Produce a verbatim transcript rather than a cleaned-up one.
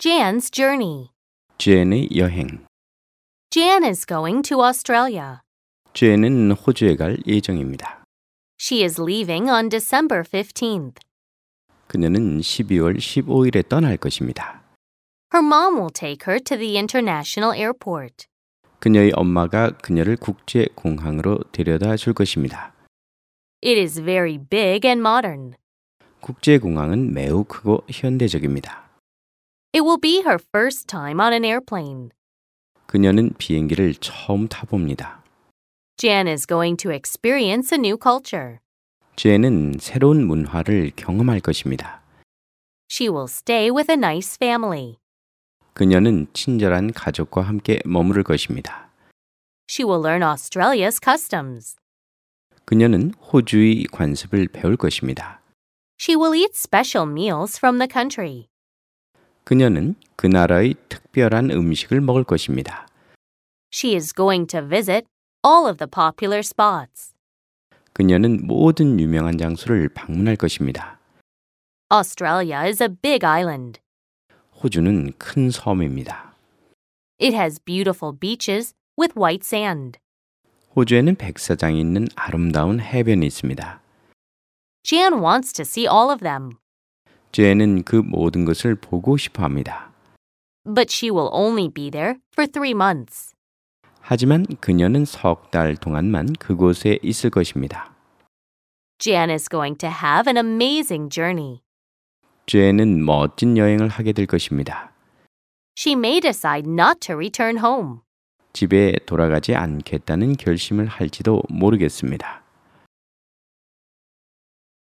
Jan's journey. 젠의 여행. Jan is going to Australia. 젠은 호주에 갈 예정입니다. She is leaving on December fifteenth. 그녀는 십이월 십오일에 떠날 것입니다. Her mom will take her to the international airport. 그녀의 엄마가 그녀를 국제 공항으로 데려다 줄 것입니다. It is very big and modern. 국제 공항은 매우 크고 현대적입니다. It will be her first time on an airplane. 그녀는 비행기를 처음 타봅니다. Jan is going to experience a new culture. 젠은 새로운 문화를 경험할 것입니다. She will stay with a nice family. 그녀는 친절한 가족과 함께 머무를 것입니다. She will learn Australia's customs. 그녀는 호주의 관습을 배울 것입니다. She will eat special meals from the country. 그녀는 그 나라의 특별한 음식을 먹을 것입니다. She is going to visit all of the popular spots. 그녀는 모든 유명한 장소를 방문할 것입니다. Australia is a big island. 호주는 큰 섬입니다. It has beautiful beaches with white sand. 호주에는 백사장이 있는 아름다운 해변이 있습니다. Jan wants to see all of them. 젠은 그 모든 것을 보고 싶어 합니다. But she will only be there for three months. 하지만 그녀는 석 달 동안만 그곳에 있을 것입니다. Jan is going to have an amazing journey. 젠은 멋진 여행을 하게 될 것입니다. She may decide not to return home. 집에 돌아가지 않겠다는 결심을 할지도 모르겠습니다.